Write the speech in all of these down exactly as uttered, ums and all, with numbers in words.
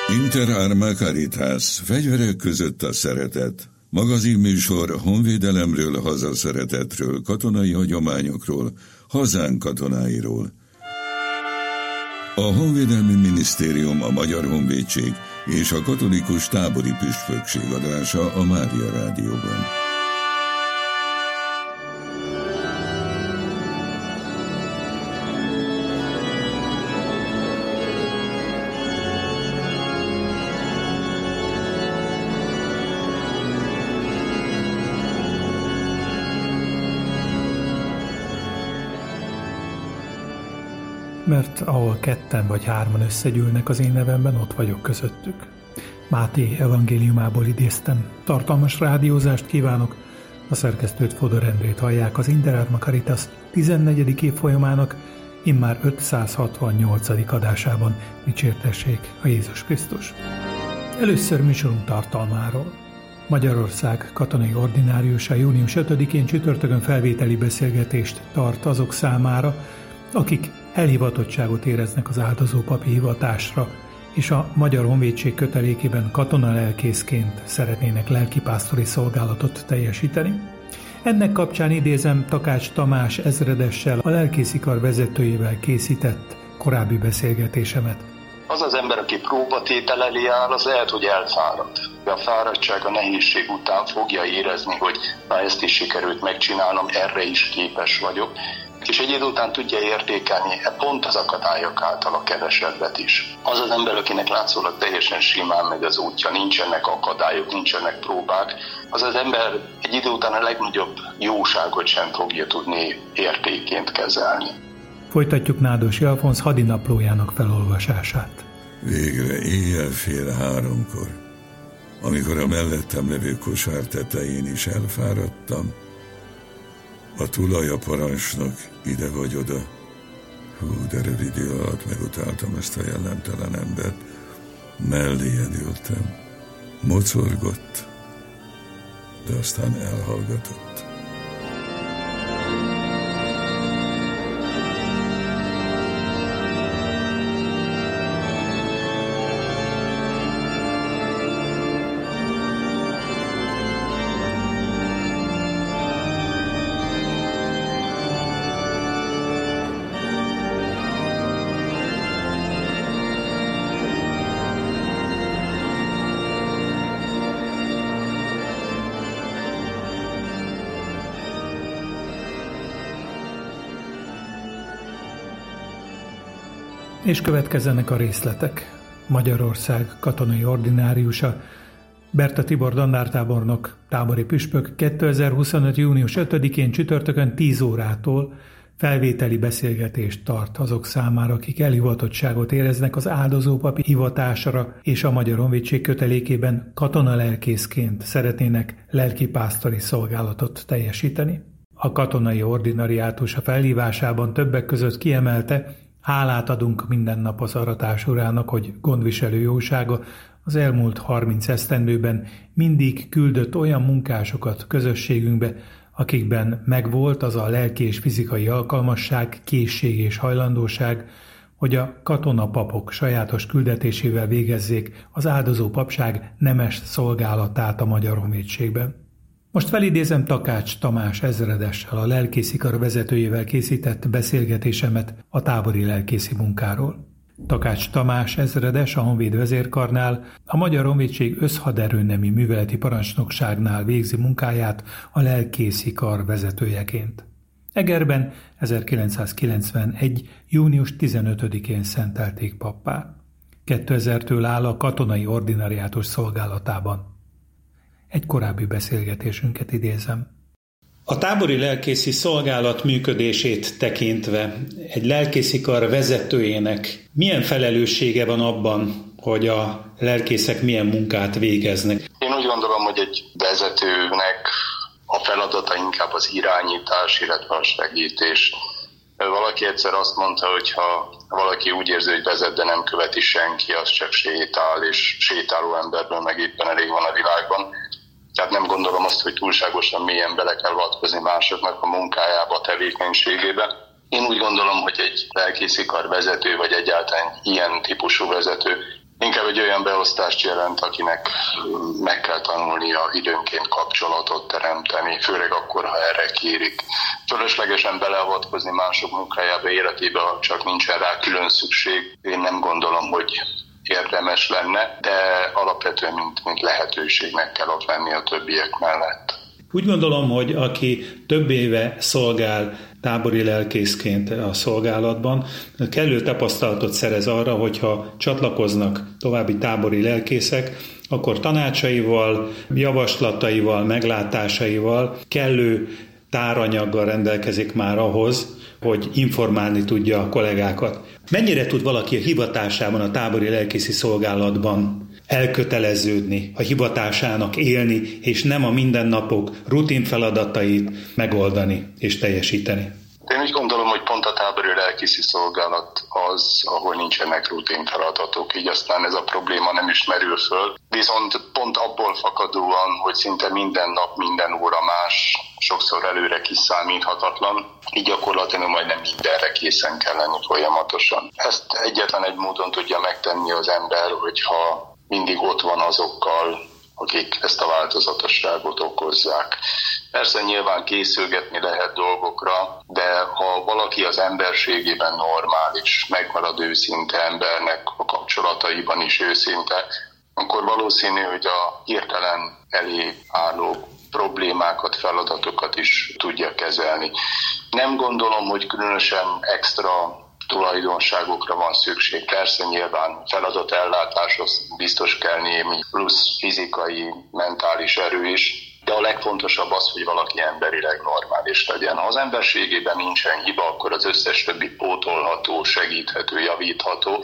Inter Arma Caritas, fegyverek között a szeretet. Magazinműsor honvédelemről, hazaszeretetről, katonai hagyományokról, hazánk katonáiról. A Honvédelmi Minisztérium, a Magyar Honvédség és a Katolikus Tábori Püspökség adása a Mária Rádióban. Mert ahol ketten vagy hárman összegyűlnek az én nevemben, ott vagyok közöttük. Máté evangéliumából idéztem. Tartalmas rádiózást kívánok. A szerkesztőt, Fodor Endrét hallják az Inter Arma Caritas tizennegyedik évfolyamának immár ötszázhatvannyolcadik adásában. Dicsértessék a Jézus Krisztus. Először műsorunk tartalmáról. Magyarország katonai ordináriusa június ötödikén csütörtökön felvételi beszélgetést tart azok számára, akik elhivatottságot éreznek az áldozópapi hivatásra, és a Magyar Honvédség kötelékében katonalelkészként szeretnének lelkipásztori szolgálatot teljesíteni. Ennek kapcsán idézem Takács Tamás ezredessel, a lelkészikar vezetőjével készített korábbi beszélgetésemet. Az az ember, aki próbatétel elé áll, az lehet, hogy elfárad. A fáradtság, a nehézség után fogja érezni, hogy na, ezt is sikerült megcsinálnom, erre is képes vagyok. És egy idő után tudja értékelni pont az akadályok által a kevesebbet is. Az az ember, akinek látszólag teljesen simán megy az útja, nincsenek akadályok, nincsenek próbák, az az ember egy idő után a legnagyobb jóságot sem fogja tudni értékként kezelni. Folytatjuk Nádosi Alfonz hadinaplójának felolvasását. Végre éjjel fél háromkor, amikor a mellettem levő kosár tetején is elfáradtam, a tulaja parancsnok ide vagy oda. Hú, de rövid idő alatt megutáltam ezt a jellemtelen embert. Melléjén ültem. Mocorgott, de aztán elhallgatott. És következzenek a részletek. Magyarország katonai ordináriusa, Berta Tibor dandártábornok, tábori püspök kétezer-huszonöt. június ötödikén csütörtökön tíz órától felvételi beszélgetést tart azok számára, akik elhivatottságot éreznek az áldozópapi hivatásra, és a Magyar Honvédség kötelékében katonalelkészként szeretnének lelkipásztori szolgálatot teljesíteni. A katonai ordinariátus a felhívásában többek között kiemelte, hálát adunk minden nap az aratás urának, hogy gondviselő jósága az elmúlt harminc esztendőben mindig küldött olyan munkásokat közösségünkbe, akikben megvolt az a lelki és fizikai alkalmasság, készség és hajlandóság, hogy a katonapapok sajátos küldetésével végezzék az áldozó papság nemes szolgálatát a Magyar Honvédségben. Most felidézem Takács Tamás ezredessel, a lelkészikar vezetőjével készített beszélgetésemet a tábori lelkészi munkáról. Takács Tamás ezredes a Honvéd vezérkarnál, a Magyar Honvédség összhaderőnemi műveleti parancsnokságnál végzi munkáját a lelkészikar vezetőjeként. Egerben ezerkilencszázkilencvenegy. június tizenötödikén szentelték pappá. kétezertől áll a katonai ordinariátus szolgálatában. Egy korábbi beszélgetésünket idézem. A tábori lelkészi szolgálat működését tekintve egy lelkészikar vezetőjének milyen felelőssége van abban, hogy a lelkészek milyen munkát végeznek? Én úgy gondolom, hogy egy vezetőnek a feladata inkább az irányítás, illetve a segítés. Valaki egyszer azt mondta, hogy ha valaki úgy érzi, hogy vezet, de nem követi senki, az csak sétál, és sétáló emberből meg éppen elég van a világban. Tehát nem gondolom azt, hogy túlságosan mélyen bele kell avatkozni másoknak a munkájába, a tevékenységébe. Én úgy gondolom, hogy egy lelkészikar vezető, vagy egyáltalán ilyen típusú vezető Inkább egy olyan beosztást jelent, akinek meg kell tanulnia időnként kapcsolatot teremteni, főleg akkor, ha erre kérik. Fölöslegesen beleavatkozni mások munkájába, életébe, csak nincsen rá külön szükség. Én nem gondolom, hogy érdemes lenne, de alapvetően mint, mint lehetőségnek kell ott lenni a többiek mellett. Úgy gondolom, hogy aki több éve szolgál tábori lelkészként a szolgálatban, kellő tapasztalatot szerez arra, hogyha csatlakoznak további tábori lelkészek, akkor tanácsaival, javaslataival, meglátásaival, kellő táranyaggal rendelkezik már ahhoz, hogy informálni tudja a kollégákat. Mennyire tud valaki a hivatásában, a tábori lelkészi szolgálatban elköteleződni, a hivatásának élni, és nem a mindennapok rutin feladatait megoldani és teljesíteni? Én úgy gondolom, hogy pont a tábori lelkészi szolgálat az, ahol nincsenek rutin feladatok, így aztán ez a probléma nem is merül föl. Viszont pont abból fakadóan, hogy szinte minden nap, minden óra más, sokszor előre kiszámíthatatlan, így gyakorlatilag majdnem mindenre készen kell lenni folyamatosan. Ezt egyetlen egy módon tudja megtenni az ember, hogyha mindig ott van azokkal, akik ezt a változatosságot okozzák. Persze nyilván készülgetni lehet dolgokra, de ha valaki az emberségében normális, megmarad őszinte embernek, a kapcsolataiban is őszinte, akkor valószínű, hogy a hirtelen elé álló problémákat, feladatokat is tudja kezelni. Nem gondolom, hogy különösen extra tulajdonságokra van szükség. Persze nyilván feladatellátáshoz biztos kell némi plusz fizikai, mentális erő is, de a legfontosabb az, hogy valaki emberileg normális legyen. Ha az emberségében nincsen hiba, akkor az összes többi pótolható, segíthető, javítható.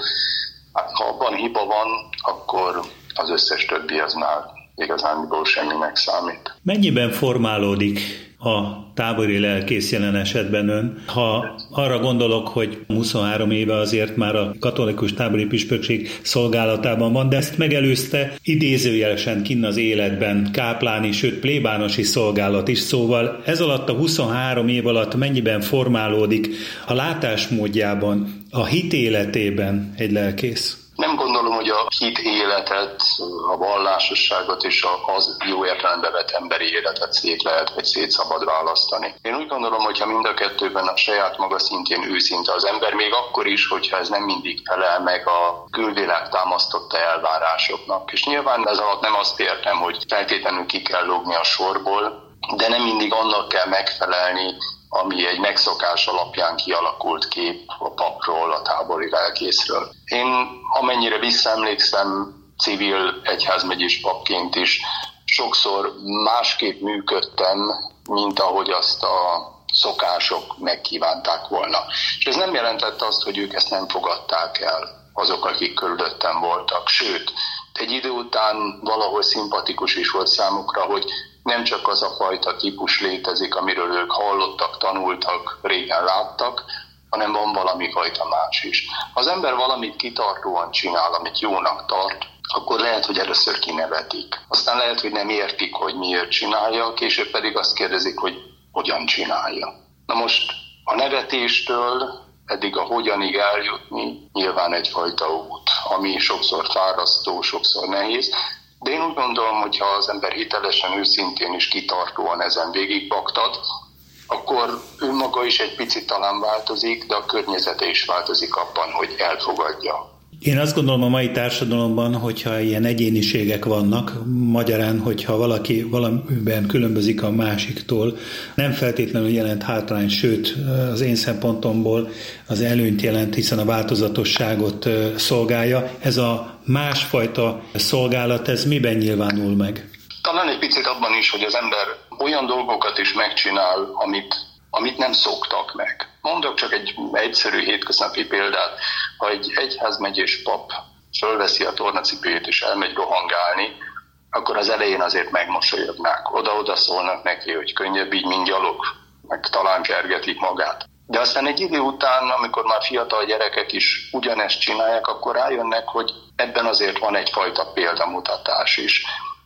Ha abban hiba van, akkor az összes többi az már igazándiból semminek számít. Mennyiben formálódik a tábori lelkész jelen esetben ön? Ha arra gondolok, hogy huszonhárom éve azért már a katolikus tábori püspökség szolgálatában van, de ezt megelőzte idézőjelesen kinn az életben kápláni, sőt plébánosi szolgálat is, szóval ez alatt a huszonhárom év alatt mennyiben formálódik a látásmódjában, a hitéletében egy lelkész? Nem gondolom, hogy a hit életet, a vallásosságot és az jó értelembe vett emberi életet szét lehet, vagy szét szabad választani. Én úgy gondolom, hogy ha mind a kettőben a saját maga szintjén őszinte az ember, még akkor is, hogyha ez nem mindig felel meg a külvilág támasztotta elvárásoknak. És nyilván ez alatt nem azt értem, hogy feltétlenül ki kell lógni a sorból, de nem mindig annak kell megfelelni, ami egy megszokás alapján kialakult kép a papról, a tábori lelkészről. Én amennyire visszaemlékszem, civil egyházmegyés papként is sokszor másképp működtem, mint ahogy azt a szokások megkívánták volna. És ez nem jelentette azt, hogy ők ezt nem fogadták el, azok, akik körülöttem voltak. Sőt, egy idő után valahol szimpatikus is volt számukra, hogy nem csak az a fajta típus létezik, amiről ők hallottak, tanultak, régen láttak, hanem van valami fajta más is. Ha az ember valamit kitartóan csinál, amit jónak tart, akkor lehet, hogy először kinevetik. Aztán lehet, hogy nem értik, hogy miért csinálja, később pedig azt kérdezik, hogy hogyan csinálja. Na most a nevetéstől eddig a hogyanig eljutni nyilván egyfajta út, ami sokszor fárasztó, sokszor nehéz, de én úgy gondolom, hogy ha az ember hitelesen, őszintén és kitartóan ezen végigbaktat, akkor önmaga is egy picit talán változik, de a környezete is változik abban, hogy elfogadja. Én azt gondolom a mai társadalomban, hogyha ilyen egyéniségek vannak, magyarán, hogyha valaki valamiben különbözik a másiktól, nem feltétlenül jelent hátrány, sőt az én szempontomból az előnyt jelent, hiszen a változatosságot szolgálja. Ez a másfajta szolgálat, ez miben nyilvánul meg? Talán egy picit abban is, hogy az ember olyan dolgokat is megcsinál, amit, amit nem szoktak meg. Mondok csak egy egyszerű hétköznapi példát. Ha egy egyházmegyés pap fölveszi a tornacipőjét és elmegy rohangálni, akkor az elején azért megmosolyognák. Oda-oda szólnak neki, hogy könnyebb így, mint gyalog, meg talán kergetik magát. De aztán egy idő után, amikor már fiatal gyerekek is ugyanezt csinálják, akkor rájönnek, hogy ebben azért van egyfajta példamutatás is.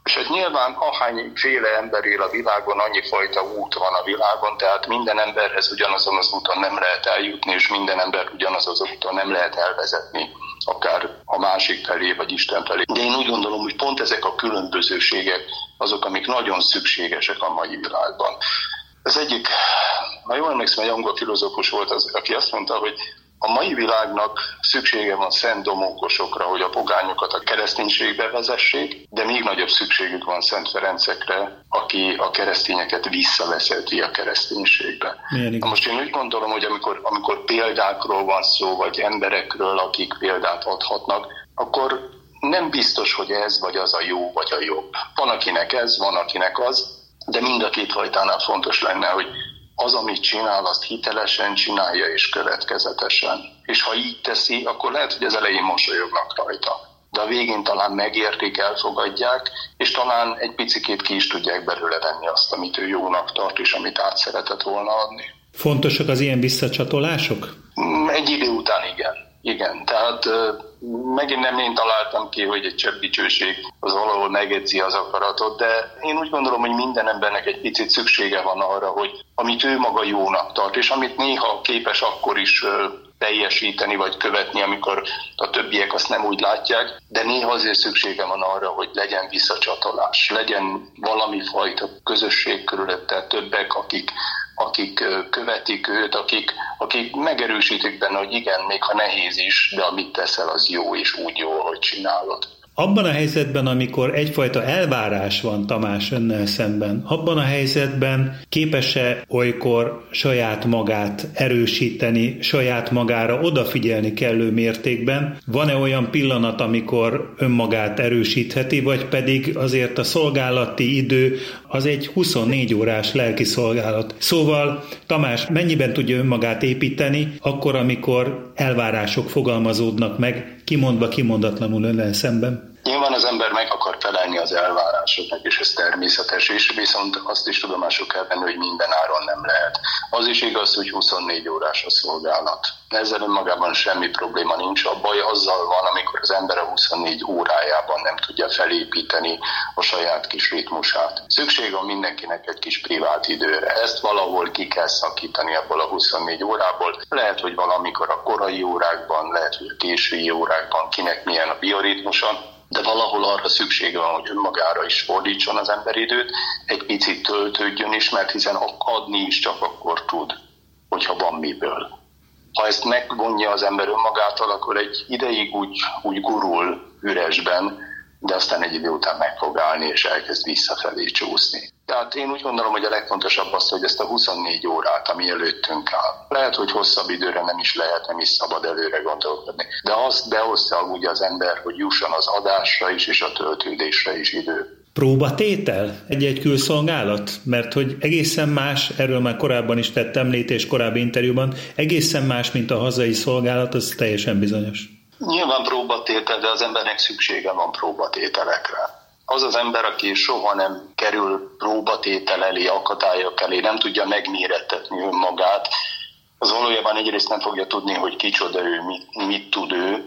És hát nyilván ahányféle ember él a világon, annyi fajta út van a világon, tehát minden emberhez ugyanazon az úton nem lehet eljutni, és minden ember ugyanazon az úton nem lehet elvezetni, akár a másik felé, vagy Isten felé. De én úgy gondolom, hogy pont ezek a különbözőségek azok, amik nagyon szükségesek a mai világban. Ez egyik, ha jól emlékszem, egy angol filozófus volt az, aki azt mondta, hogy a mai világnak szüksége van Szent Domókosokra, hogy a pogányokat a kereszténységbe vezessék, de még nagyobb szükségük van Szent Ferencekre, aki a keresztényeket visszavezeti a kereszténységbe. Na most én úgy gondolom, hogy amikor, amikor példákról van szó, vagy emberekről, akik példát adhatnak, akkor nem biztos, hogy ez vagy az a jó, vagy a jobb. Van akinek ez, van akinek az, de mind a két fajtánál fontos lenne, hogy az, amit csinál, azt hitelesen csinálja és következetesen. És ha így teszi, akkor lehet, hogy az elején mosolyognak rajta. De a végén talán megértik, elfogadják, és talán egy picikét ki is tudják belőle venni azt, amit ő jónak tart, és amit át szeretett volna adni. Fontosak az ilyen visszacsatolások? Egy idő után igen. Igen, tehát megint nem én találtam ki, hogy egy csepp dicsőség az valahol megedzi az akaratot, de én úgy gondolom, hogy minden embernek egy picit szüksége van arra, hogy amit ő maga jónak tart, és amit néha képes akkor is teljesíteni vagy követni, amikor a többiek azt nem úgy látják, de néha azért szüksége van arra, hogy legyen visszacsatolás, legyen valami fajta közösség körülötte, többek, akik akik követik őt, akik, akik megerősítik benne, hogy igen, még ha nehéz is, de amit teszel, az jó, és úgy jó, hogy csinálod. Abban a helyzetben, amikor egyfajta elvárás van Tamás önnel szemben, abban a helyzetben képes-e olykor saját magát erősíteni, saját magára odafigyelni kellő mértékben? Van-e olyan pillanat, amikor önmagát erősítheti, vagy pedig azért a szolgálati idő az egy huszonnégy órás lelki szolgálat? Szóval Tamás mennyiben tudja önmagát építeni, akkor, amikor elvárások fogalmazódnak meg, kimondva kimondatlanul önnel szemben? Nyilván az ember meg akar felelni az elvárásoknak, és ez természetes is, viszont azt is tudomásul kell venni, hogy minden áron nem lehet. Az is igaz, hogy huszonnégy órás a szolgálat. Ezzel önmagában semmi probléma nincs. A baj azzal van, amikor az ember a huszonnégy órájában nem tudja felépíteni a saját kis ritmusát. Szükség van mindenkinek egy kis privát időre. Ezt valahol ki kell szakítani abból a huszonnégy órából. Lehet, hogy valamikor a korai órákban, lehet, hogy a késői órákban, kinek milyen a bioritmusa, de valahol arra szüksége van, hogy önmagára is fordítson az ember időt, egy picit töltődjön is, mert hiszen adni is csak akkor tud, hogyha van miből. Ha ezt megvonja az ember önmagától, akkor egy ideig úgy, úgy gurul üresben, de aztán egy idő után meg fog állni, és elkezd visszafelé csúszni. Tehát én úgy gondolom, hogy a legfontosabb az, hogy ezt a huszonnégy órát, ami előttünk áll. Lehet, hogy hosszabb időre nem is lehet, nem is szabad előre gondolkodni. De azt behozta úgy az ember, hogy jusson az adásra is, és a töltődésre is idő. Próbatétel egy-egy külszolgálat? Mert hogy egészen más, erről már korábban is tett említés korábbi interjúban, egészen más, mint a hazai szolgálat, az teljesen bizonyos. Nyilván próbatétel, de az embernek szüksége van próbatételekre. Az az ember, aki soha nem kerül próbatétel elé, akadályok elé, nem tudja megmérettetni önmagát, az valójában egyrészt nem fogja tudni, hogy kicsoda ő, mit, mit tud ő,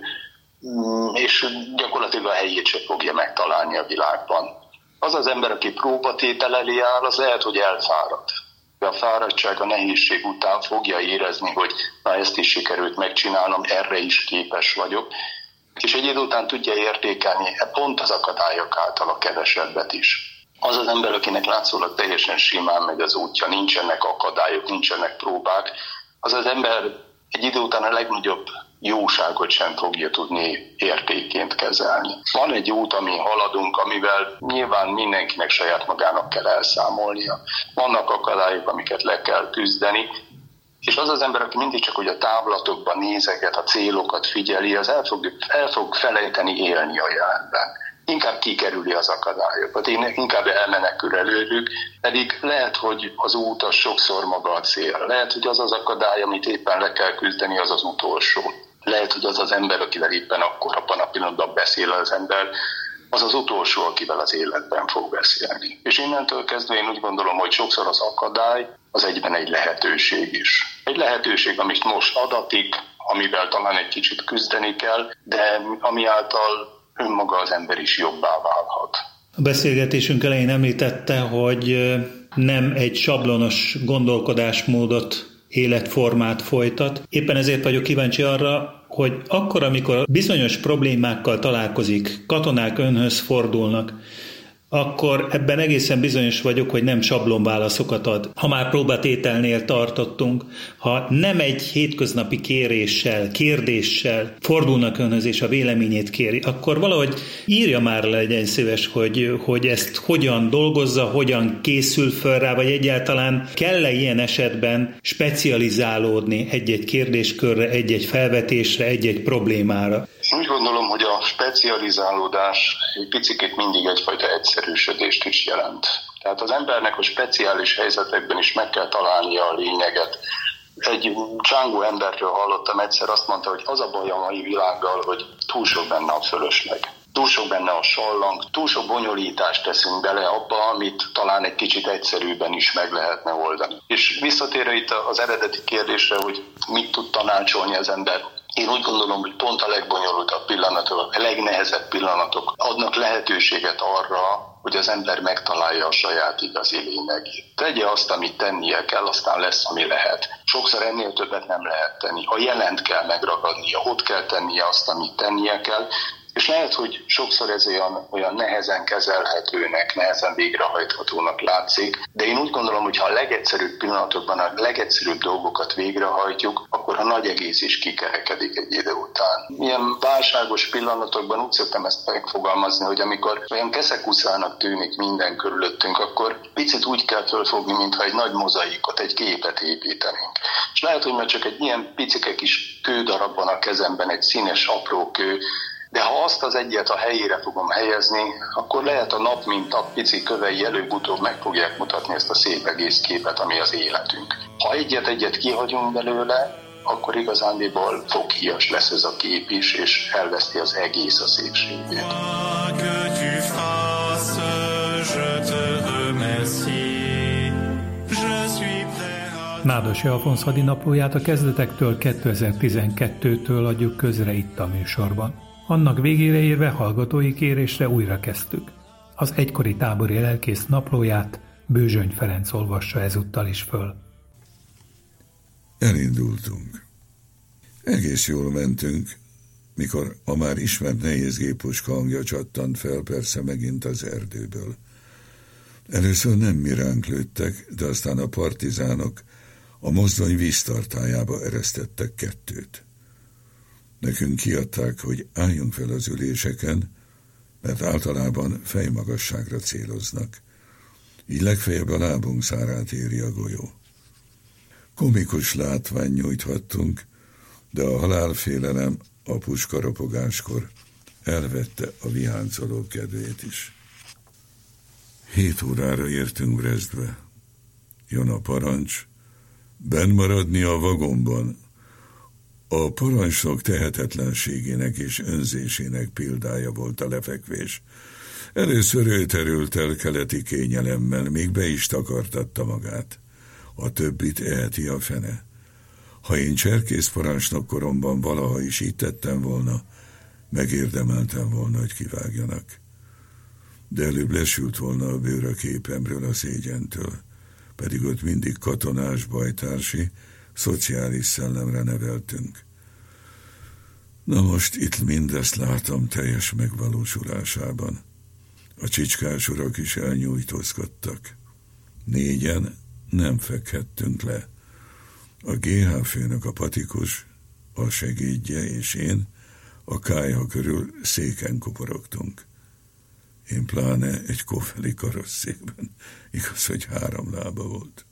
és gyakorlatilag a helyét sem fogja megtalálni a világban. Az az ember, aki próbatétel elé áll, az lehet, hogy elfárad. A fáradtság, a nehézség után fogja érezni, hogy na ezt is sikerült megcsinálnom, erre is képes vagyok, és egy idő után tudja értékelni pont az akadályok által a kevesebbet is. Az az ember, akinek látszólag teljesen simán megy az útja, nincsenek akadályok, nincsenek próbák, az az ember egy idő után a legnagyobb jóságot sem fogja tudni értékként kezelni. Van egy út, amin haladunk, amivel nyilván mindenkinek saját magának kell elszámolnia. Vannak akadályok, amiket le kell küzdeni, és az az ember, aki mindig csak hogy a távlatokban nézeget, a célokat figyeli, az el fog, el fog felejteni élni a jelenben. Inkább kikerüli az akadályokat, inkább elmenekül előlük, pedig lehet, hogy az út az sokszor maga a cél. Lehet, hogy az az akadály, amit éppen le kell küzdeni, az az utolsó. Lehet, hogy az az ember, akivel éppen akkor abban a pillanatban beszél az ember, az az utolsó, akivel az életben fog beszélni. És innentől kezdve én úgy gondolom, hogy sokszor az akadály az egyben egy lehetőség is. Egy lehetőség, amit most adatik, amivel talán egy kicsit küzdeni kell, de ami által önmaga az ember is jobbá válhat. A beszélgetésünk elején említette, hogy nem egy sablonos gondolkodásmódot, életformát folytat. Éppen ezért vagyok kíváncsi arra, hogy akkor, amikor bizonyos problémákkal találkozik, katonák önhöz fordulnak, akkor ebben egészen bizonyos vagyok, hogy nem sablonválaszokat ad. Ha már próbatételnél tartottunk, ha nem egy hétköznapi kéréssel, kérdéssel fordulnak önhöz és a véleményét kéri, akkor valahogy írja már, legyen szíves, hogy, hogy ezt hogyan dolgozza, hogyan készül föl rá, vagy egyáltalán kell-e ilyen esetben specializálódni egy-egy kérdéskörre, egy-egy felvetésre, egy-egy problémára. Úgy gondolom, hogy a specializálódás egy picit mindig egyfajta egyszerűsödést is jelent. Tehát az embernek a speciális helyzetekben is meg kell találnia a lényeget. Egy csángó emberről hallottam egyszer, azt mondta, hogy az a baj a mai világgal, hogy túl sok benne a fölösleg. Túl sok benne a sallang, túl sok bonyolítást teszünk bele abba, amit talán egy kicsit egyszerűbben is meg lehetne oldani. És visszatérve itt az eredeti kérdésre, hogy mit tud tanácsolni az ember, én úgy gondolom, hogy pont a legbonyolultabb pillanatok, a legnehezebb pillanatok adnak lehetőséget arra, hogy az ember megtalálja a saját igazi lényegét. Tegye azt, amit tennie kell, aztán lesz, ami lehet. Sokszor ennél többet nem lehet tenni. A jelent kell megragadnia, ott kell tennie azt, amit tennie kell, és lehet, hogy sokszor ez olyan, olyan nehezen kezelhetőnek, nehezen végrehajthatónak látszik, de én úgy gondolom, hogy ha a legegyszerűbb pillanatokban a legegyszerűbb dolgokat végrehajtjuk, akkor a nagy egész is kikerekedik egy idő után. Ilyen válságos pillanatokban úgy szoktam ezt megfogalmazni, hogy amikor olyan keszekuszának tűnik minden körülöttünk, akkor picit úgy kell fölfogni, mintha egy nagy mozaikot, egy képet építenénk. És lehet, hogy már csak egy ilyen picike kis kődarab van a kezemben, egy színes apró kő, de ha azt az egyet a helyére fogom helyezni, akkor lehet a nap mint nap pici kövei előbb-utóbb meg fogják mutatni ezt a szép egész képet, ami az életünk. Ha egyet-egyet kihagyunk belőle, akkor igazándiból foghíjas lesz ez a kép is, és elveszti az egész a szépségét. Nádas Alfonz hadinaplóját a kezdetektől kétezer-tizenkettőtől adjuk közre itt a műsorban. Annak végére érve hallgatói kérésre újra kezdtük. Az egykori tábori lelkész naplóját Bőzsöny Ferenc olvassa ezúttal is föl. Elindultunk. Egész jól mentünk, mikor a már ismert nehézgépuska hangja csattant fel persze megint az erdőből. Először nem mi ránk lőttek, de aztán a partizánok a mozdony víztartályába eresztettek kettőt. Nekünk kiadták, hogy álljunk fel az üléseken, mert általában fejmagasságra céloznak. Így legfeljebb a lábunk szárát éri a golyó. Komikus látvány nyújthattunk, de a halálfélelem a puskaropogáskor elvette a viháncoló kedvét is. Hét órára értünk Brestbe. Jön a parancs, benn maradni a vagonban. A parancsnok tehetetlenségének és önzésének példája volt a lefekvés. Először ő terült el keleti kényelemmel, még be is takartatta magát. A többit eheti a fene. Ha én cserkész parancsnok koromban valaha is így tettem volna, megérdemeltem volna, hogy kivágjanak. De előbb lesült volna a bőr a képemről a szégyentől, pedig ott mindig katonás, bajtársi, szociális szellemre neveltünk. Na most itt mindezt látom teljes megvalósulásában. A csicskás urak is elnyújtózkodtak. Négyen nem fekhettünk le. A gé há főnök, a patikus, a segédje és én a kályha körül széken kuporogtunk. Én pláne egy kofeli karosszékben, igaz, hogy három lába volt.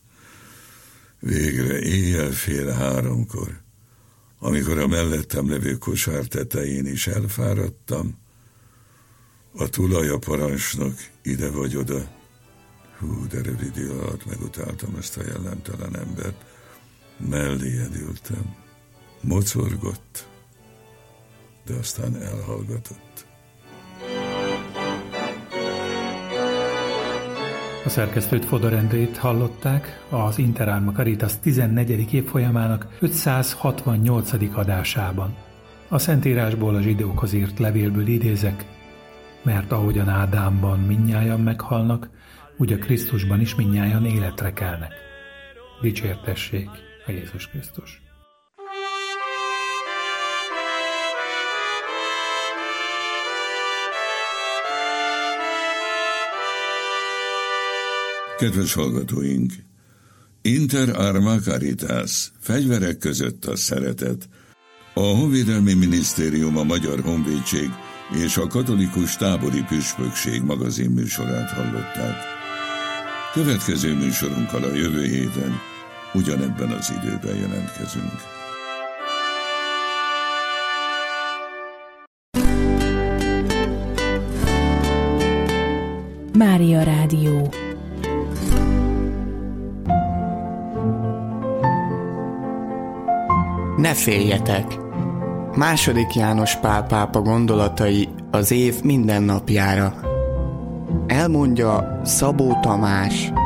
Végre éjjel fél háromkor, amikor a mellettem levő kosár tetején is elfáradtam, a tulajaparancsnok ide vagy oda. Hú, de rövid idő alatt megutáltam ezt a jellemtelen embert. Melléjed ültem. Mocorgott, de aztán elhallgatott. A szerkesztőt, Fodor Endrét hallották az Interalma Caritas tizennegyedik évfolyamának ötszázhatvannyolcadik adásában. A Szentírásból, a zsidókhoz írt levélből idézek: mert ahogyan Ádámban mindnyájan meghalnak, úgy a Krisztusban is mindnyájan életre kelnek. Dicsértessék a Jézus Krisztus! Kedves hallgatóink! Inter arma caritas, fegyverek között a szeretet. A Honvédelmi Minisztérium, a Magyar Honvédség és a Katolikus Tábori Püspökség magazin műsorát hallották. Következő műsorunkkal a jövő héten ugyanebben az időben jelentkezünk. Mária Rádió. Ne féljetek! Második János Pál pápa gondolatai az év minden napjára. Elmondja Szabó Tamás,